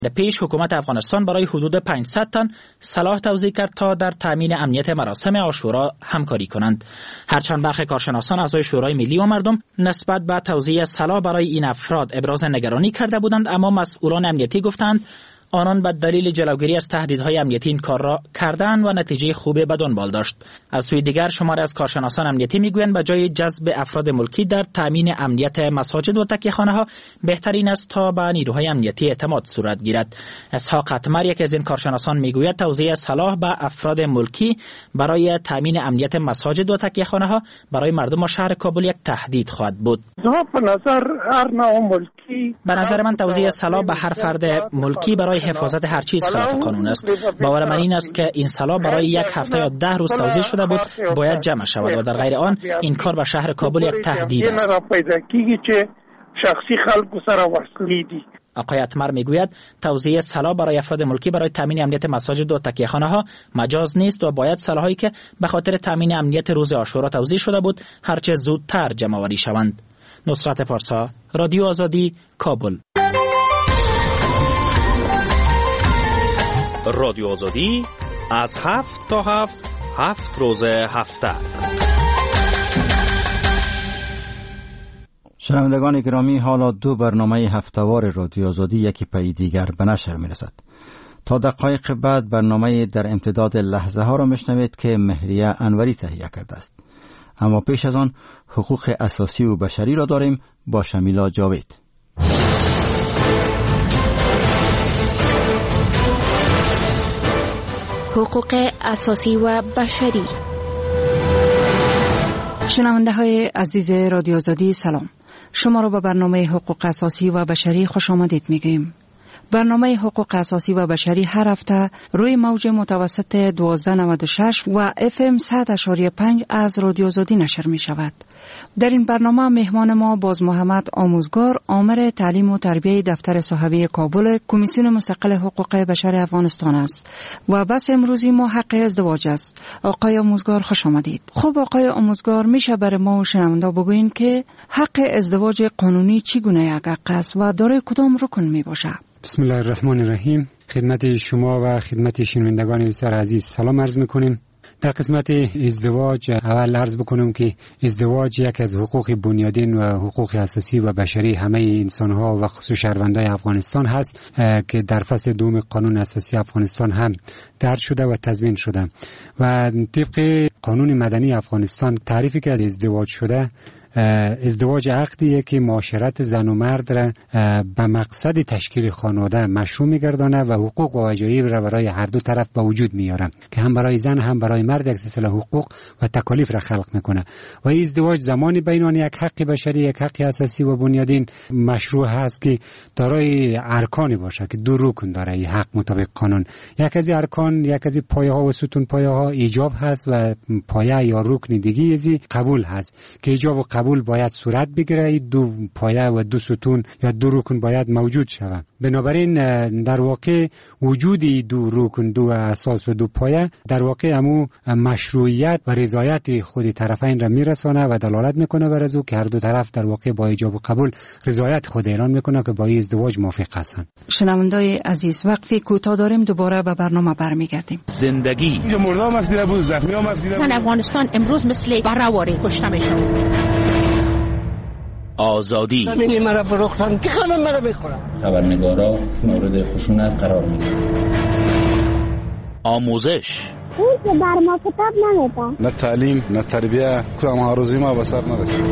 در پیش حکومت افغانستان برای حدود 500 تن سلاح توزیع کرد تا در تامین امنیت مراسم عاشورا همکاری کنند. هرچند برخی کارشناسان اعضای شورای ملی و مردم نسبت به توزیع سلاح برای این افراد ابراز نگرانی کرده بودند، اما مسئولان امنیتی گفتند آنان به دلیل جلوگیری از تهدیدهای امنیتی این کار را کردند و نتیجه خوبی به دنبال داشت. از سوی دیگر شماری از کارشناسان امنیتی میگویند به جای جذب افراد ملکی در تامین امنیت مساجد و تکیه‌خانه‌ها بهترین است تا به نیروهای امنیتی اعتماد صورت گیرد. اسحاق اتمر یکی از این کارشناسان میگوید توزیع سلاح به افراد ملکی برای تامین امنیت مساجد و تکیه‌خانه‌ها برای مردم شهر کابل یک تهدید خواهد بود. به نظر من توزیع سلاح به هر فرد ملکی برای حفاظت هر چیز خلاف قانون است. باور من این است که این سلاح برای یک هفته یا 10 روز توزیع شده بود باید جمع شود و در غیر آن این کار به شهر کابل یک تهدید است. آقای اتمر میگوید توزیع سلاح برای افراد ملکی برای تامین امنیت مساجد و تکیه‌خانه‌ها مجاز نیست و باید سلاح‌هایی که به خاطر تامین امنیت روز عاشورا توزیع شده بود هرچه زودتر جمع‌آوری شوند. نصرت پارسا، رادیو آزادی، کابل. رادیو آزادی از 7 تا 7 روز هفته. شنوندگان گرامی، حالا 2 برنامه هفتهوار رادیو آزادی یکی پی دیگر به نشر می‌رسد. تا دقایق بعد برنامه در امتداد لحظه ها را میشنوید که مهریه انوری تهیه کرده است. اما پیش از آن حقوق اساسی و بشری را داریم با شمیلا جاوید. حقوق اساسی و بشری. شنونده های عزیز رادیو آزادی سلام. شما را به برنامه حقوق اساسی و بشری خوش آمدید میگیم. برنامه حقوق اساسی و بشری هر هفته روی موج متوسط 1296 و FM 100.5 از رادیو آزادی نشر می شود. در این برنامه مهمان ما باز محمد آموزگار، آمر تعلیم و تربیه دفتر صاحبه کابل کمیسیون مستقل حقوق بشر افغانستان است و بس امروزی ما حق ازدواج است. آقای آموزگار خوش آمدید. خب آقای آموزگار، میشه برای ما و شنونده بگوین که حق ازدواج قانونی چگونه یک حق است و دارای کدام رکن می باشد؟ بسم الله الرحمن الرحیم. خدمت شما و خدمت شنوندگان بسیار عزیز سلام عرض میکنیم. در قسمت ازدواج اول عرض بکنم که ازدواج یک از حقوق بنیادین و حقوق اساسی و بشری همه انسانها و خصوص شهروندان افغانستان هست که در فصل 2 قانون اساسی افغانستان هم درج شده و تضمین شده و طبق قانون مدنی افغانستان تعریفی که از ازدواج شده، ازدواج عقدیه که معاشرت زن و مرد را به مقصد تشکیل خانواده مشروع می‌گردانه و حقوق و وجایب را برای هر دو طرف به وجود میاره که هم برای زن هم برای مرد یک سلسله حقوق و تکالیف را خلق میکنه و این ازدواج زمانی بین آن یک حق بشری، یک حق اساسی و بنیادین مشروع هست که دارای ارکانی باشه که 2 رکن داره این حق مطابق قانون. یک از ارکان، یک از پایه‌ها و ستون پایه‌ها ایجاب هست و پایه یا رکن دیگه از قبول هست که ایجاب و قبول باید صورت بگیره. 2 پایه و 2 ستون یا 2 رکن باید موجود شود. بنابراین در واقع وجودی 2 رکن، 2 اساس و 2 پایه در واقع همو مشروعیت و رضایت خود طرفین را میرسانه و دلالت میکنه بر از او که هر دو طرف در واقع با ایجاب و قبول رضایت خود اعلان میکنه که با این ازدواج موافق هستند. شنوندای عزیز، وقفی کوتاه داریم، دوباره به برنامه برمیگردیم. زندگی مردم مسئله بود، زخمی ها مسئله بود. افغانستان امروز مثل برآوری کشته میشه. آزادی همینی مرا فروختن که همه مرا بخورن. خبرنگارا مورد خشونت قرار میگیرن. آموزش اون که در ما کتاب نمیده. نه تعلیم نه تربیه، کدام هاروزی ما به سر نرسید.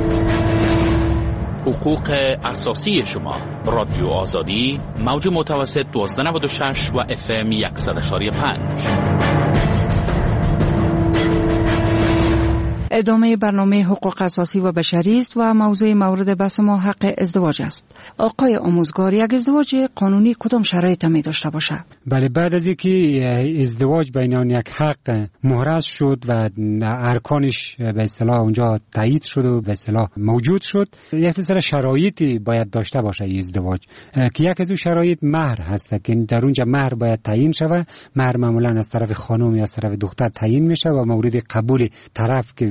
حقوق اساسی شما. رادیو آزادی موج متوسط 1296 و FM 100.5. ادامه برنامه حقوق اساسی و بشری است و موضوع مورد بحث ما حق ازدواج است. آقای آموزگار، یک ازدواج قانونی کدام شرایط می داشته باشد؟ بله، بعد از اینکه ازدواج بین آن یک حق محرز شد و ارکانش به اصطلاح اونجا تایید شد و به اصطلاح موجود شد، یک سلسله شرایطی باید داشته باشه این ازدواج که یک از اون شرایط مهر هست که در اونجا مهر باید تعیین شود. مهر معمولا از طرف خانم یا از طرف دختر تعیین میشه و مورد قبول طرف که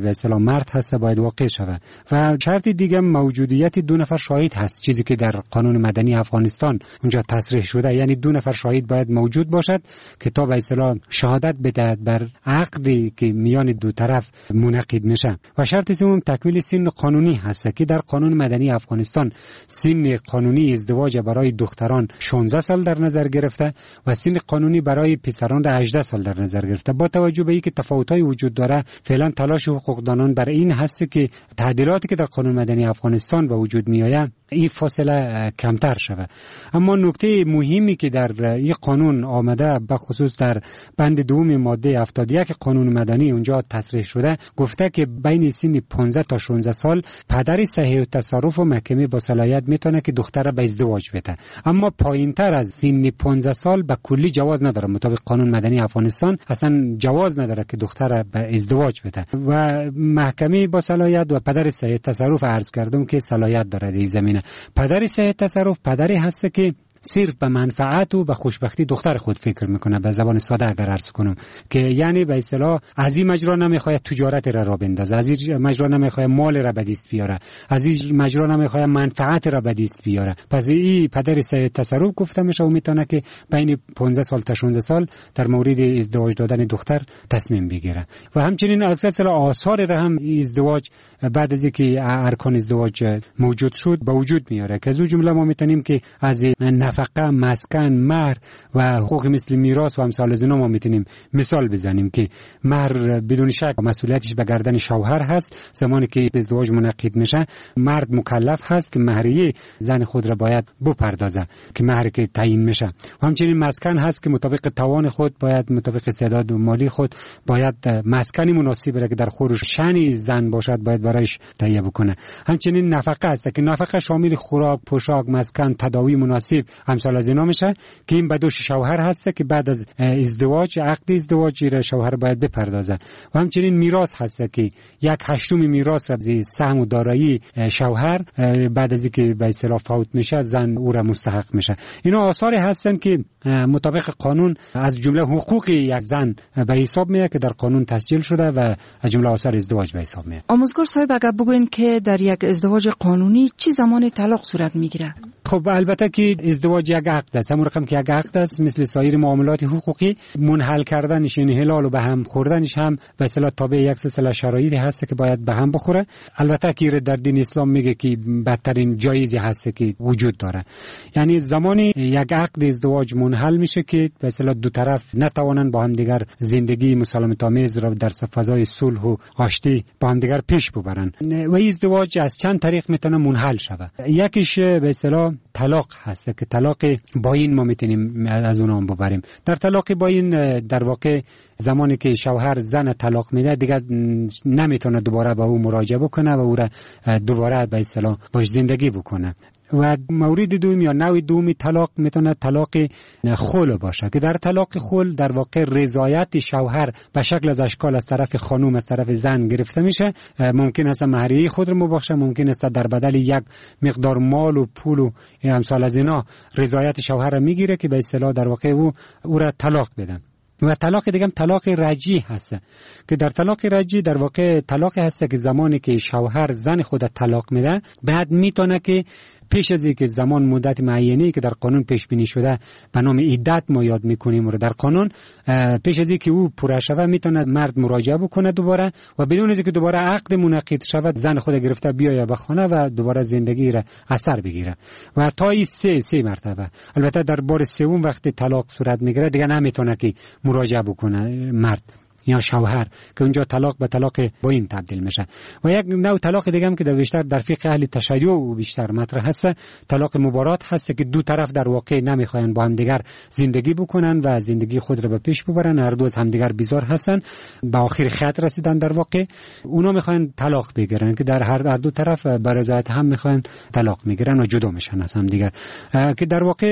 به اصطلاح مرد هست باید واقع شود. و شرط دیگه موجودیت 2 نفر شاهد هست، چیزی که در قانون مدنی افغانستان اونجا تصریح شده، یعنی 2 نفر شاهد باید موجود باشد که تا به اصطلاح شهادت بدهد بر عقدی که میان دو طرف منعقد میشه. و شرط سوم تکمیل سن قانونی هست که در قانون مدنی افغانستان سن قانونی ازدواج برای دختران 16 سال در نظر گرفته و سن قانونی برای پسران 18 سال در نظر گرفته. با توجه به اینکه تفاوت‌های وجود داره، فعلا تلاش حقوقدانان برای این هست که تعدیلاتی که در قانون مدنی افغانستان به وجود میآید این فاصله کمتر شود. اما نکته مهمی که در این قانون آمده به خصوص در بند دوم ماده 71 قانون مدنی اونجا تصریح شده، گفته که بین سن 15 تا 16 سال پدر صحیح التصرف و محکمه با صلاحیت میتونه که دختر به ازدواج بده. اما پایینتر از سن 15 سال به کلی جواز نداره. مطابق قانون مدنی افغانستان اصلا جواز نداره که دختر به ازدواج بده و محکمه با صلاحیت و پدر صحیح التصرف عرض کردم که صلاحیت داره در این زمینه. پدر صحیح التصرف پدری هست که صرف به منفعت و به خوشبختی دختر خود فکر میکنه. به زبان ساده اگر عرض کنم که یعنی به اصطلاح از این مجرا نمیخواد تجارت را بندازه، از این مجرا نمیخواد مال را به دست بیاره، از این مجرا نمیخواد منفعت را به دست بیاره. پس این پدر صحیح التصرف گفته میشه و میتونه که بین 15 سال تا 16 سال در مورد ازدواج دادن دختر تصمیم بگیره. و همچنین اکثر آثار را هم ازدواج بعد از اینکه ارکان ازدواج موجود شد به وجود میاره که از اون جمله ما میتونیم که از نفقه، مسکن، مهر و حقوق مثل میراث و امثال از اینا ما میتونیم مثال بزنیم که مهر بدون شک مسئولیتش به گردن شوهر هست. زمانی که ازدواج منعقد میشه مرد مکلف هست که مهریه زن خود را باید بپردازه که مهری که تعیین میشه. و همچنین مسکن هست که مطابق توان خود باید مطابق استعداد مالی خود باید مسکنی مناسب را که در خورش شأن زن باشد باید برایش تهیه بکنه. همچنین نفقه هست که نفقه شامل خوراک، پوشاک، مسکن، تداوی مناسب امثال از اینا میشه که این به دوش شوهر هست که بعد از ازدواج عقد ازدواج را شوهر باید بپردازه. و همچنین میراث هست که 1/8 میراث را از سهم و دارایی شوهر بعد از اینکه به اصطلاح فوت میشه زن او را مستحق میشه. اینا آثاری هستن که مطابق قانون از جمله حقوق یک زن به حساب میاد که در قانون تسجیل شده و از جمله آثار ازدواج به حساب میاد. آموزگار صاحب اگر بگوین که در یک ازدواج قانونی چه زمان طلاق صورت میگیره؟ خب البته که ازدواج یک عقد است، همون رقم که یک عقد است مثل سایر معاملات حقوقی منحل کردنش یعنی حلال و به هم خوردنش هم به اصطلاح تابع یک سلسله شرایطی هست که باید به هم بخوره. البته که در دین اسلام میگه که بدترین جایزی هست که وجود داره، یعنی زمانی یک عقد ازدواج منحل میشه که به اصطلاح دو طرف نتوانند با هم دیگر زندگی مسالمت آمیز را در فضای صلح و آشتی با هم دیگر پیش ببرن. و ازدواج از چند طریق میتونه منحل شود. یکیش به اصطلاح طلاق هست که طلاق باین ما میتونیم از اون ببریم. در طلاق باین در واقع زمانی که شوهر زن طلاق میده دیگه نمیتونه دوباره با او مراجعه بکنه و او را دوباره به اصطلاح باش زندگی بکنه. و مورد دوم یا نوع دومی طلاق میتونه طلاق خلع باشه که در طلاق خلع در واقع رضایت شوهر به شکل از اشکال از طرف خانم از طرف زن گرفته میشه. ممکن است مهریه خود رو مبخشه، ممکن است در بدل یک مقدار مال و پول و امثال از اینا رضایت شوهر رو میگیره که به اصطلاح در واقع او را طلاق بدن. و طلاق دیگه هم طلاق رجعی هست که در طلاق رجعی در واقع طلاق هست که زمانی که شوهر زن خود طلاق میده بعد میتونه که پیش از اینکه زمان مدت معینی که در قانون پیش بینی شده به نام عدت ما یاد میکنیم و در قانون پیش از اینکه او پوره شود میتونه مرد مراجعه بکنه دوباره و بدون اینکه دوباره عقد منعقد شود زن خود گرفته بیاید به خانه و دوباره زندگی را اثر بگیره و تا این سه مرتبه. البته در بار سوم وقتی طلاق صورت میگیره دیگه نمیتونه که مراجعه بکنه مرد یا شوهر که اونجا طلاق به طلاق باین تبدیل میشه. و یک نوع طلاق دیگه هم که در بیشتر در فقه اهل تشیع و بیشتر مطرح هست طلاق مبارات هست که دو طرف در واقع نمیخواین با هم دیگر زندگی بکنن و زندگی خود را به پیش ببرن، هر دو از هم دیگر بیزار هستن، به آخر خط رسیدن در واقع اونا میخواین طلاق بگیرن که در هر دو طرف به رضایت هم میخواین طلاق میگیرن و جدا میشن از هم دیگر که در واقع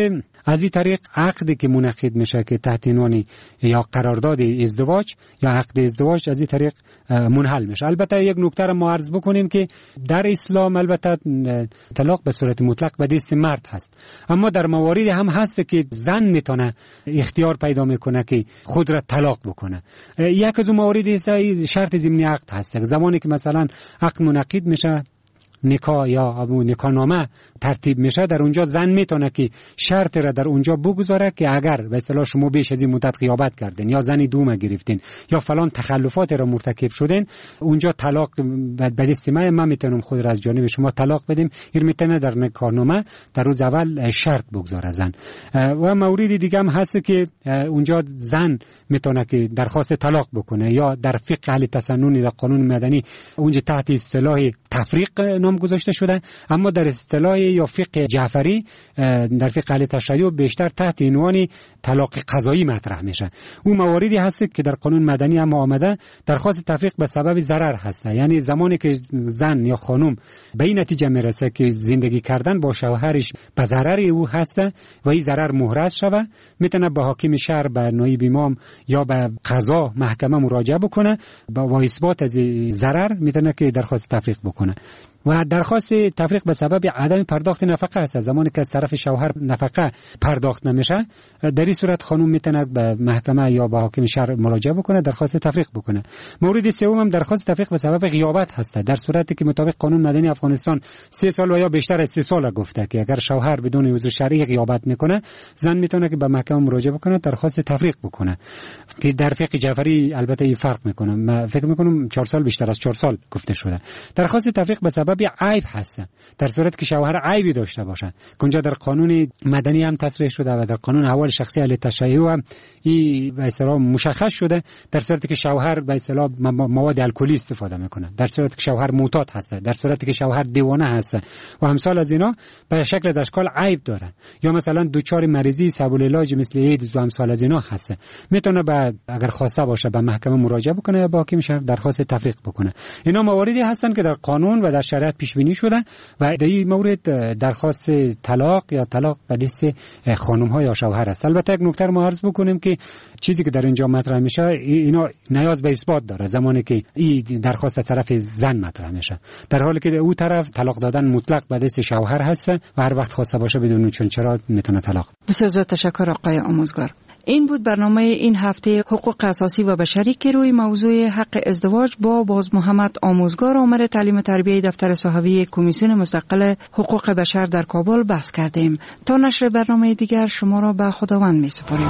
از این طریق عقدی که منعقد میشه که تحت عنوان یا قرارداد ازدواج یا عقد ازدواج از این طریق منحل میشه. البته یک نکته را ما عرض بکنیم که در اسلام البته طلاق به صورت مطلق به دست مرد هست، اما در مواردی هم هست که زن میتونه اختیار پیدا میکنه که خود را طلاق بکنه. یک از اون موارد است شرط ضمنی عقد هست. زمانی که مثلا عقد منعقد میشه، نکاح یا نکاح نامه ترتیب میشه، در اونجا زن میتونه که شرط را در اونجا بگذاره که اگر به اصطلاح شما بیش از این مدت غیابت کردین یا زنی دوم گرفتین یا فلان تخلفات را مرتکب شدین، اونجا طلاق به دست من میتونم خود را از جانب شما طلاق بدیم. این میتونه در نکاح نامه در روز اول شرط بگذاره زن. و مورد دیگه هم هست که اونجا زن میتونه که درخواست طلاق بکنه، یا در فقه اهل تسنن در قانون مدنی اونجا تحت اصطلاح تفریق نام گذاشته شده، اما در اصطلاح یا فقه جعفری در فقه اهل تشیع بیشتر تحت عنوان طلاق قضایی مطرح میشه. اون مواردی هست که در قانون مدنی هم آمده درخواست تفریق به سبب ضرر هست، یعنی زمانی که زن یا خانم به این نتیجه میرسه که زندگی کردن با شوهرش به ضرر او هست و این ضرر محرز شوه، میتونه به حاکم شهر، به نایب امام یا به قضا محکمه مراجعه بکنه با اثبات از ضرر میتونه که درخواست تفریق بکنه. و درخواست تفریق به سبب عدم پرداخت نفقه است. زمانی که از طرف شوهر نفقه پرداخت نمیشه، در این صورت خانم میتونه به محکمه یا به حاکم شهر مراجعه بکنه، درخواست تفریق بکنه. مورد سوم هم درخواست تفریق به سبب غیابت هست. در صورتی که مطابق قانون مدنی افغانستان 3 سال و یا بیشتر از 3 سال گفته که اگر شوهر بدون عذر شرعی غیابت میکنه، زن میتونه که به محکمه مراجعه بکنه، درخواست تفریق بکنه. که در فقه جعفری البته این فرق میکنه. من فکر میکنم 4 سال بیشتر از 4 سال گفته شده. درخواست تفریق به سبب عیب هست، در صورتی که شوهر عیبی داشته باشه. اونجا در قانون مدنی هم تصریح شده و در قانون احوال شخصی اهل تشیع هم این به اصطلاح مشخص شده، در صورتی که شوهر به اصطلاح مواد الکلی استفاده میکنه، در صورتی که شوهر معتاد هست، در صورتی که شوهر دیوانه هست و امثال از اینا به شکل از اشکال عیب داره، یا مثلا دچار مریضی صعب العلاج مثل ایدز و امثال از اینا هست، میتونه اگر خواسته باشه به محکمه مراجعه بکنه یا با حاکم شهر درخواست تفریق بکنه. اینا مواردی هستن که در قانون و در شریعت پیش بینی شده و در این مورد درخواست طلاق یا طلاق به دست خانم ها یا شوهر است. البته یک نکته ما عرض بکنیم که چیزی که در اینجا مطرح میشه اینا نیاز به اثبات داره زمانی که این درخواست طرف زن مطرح میشه، در حالی که او طرف طلاق دادن مطلق به دست شوهر هست و هر وقت خواسته باشه بدون چرا میتونه طلاق. بسیار زیاد تشکر آقای آموزگار. این بود برنامه این هفته حقوق اساسی و بشری که روی موضوع حق ازدواج با باز محمد آموزگار آمر تعلیم تربیه دفتر صحوی کمیسیون مستقل حقوق بشر در کابل بحث کردیم. تا نشر برنامه دیگر شما را به خداوند می سپاریم.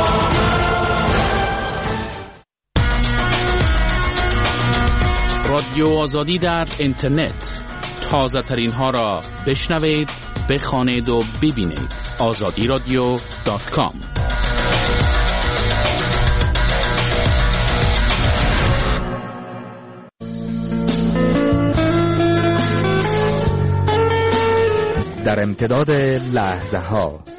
رادیو آزادی در اینترنت، تازه ترین ها را بشنوید، بخوانید و ببینید. azadiradio.com. در امتداد لحظه ها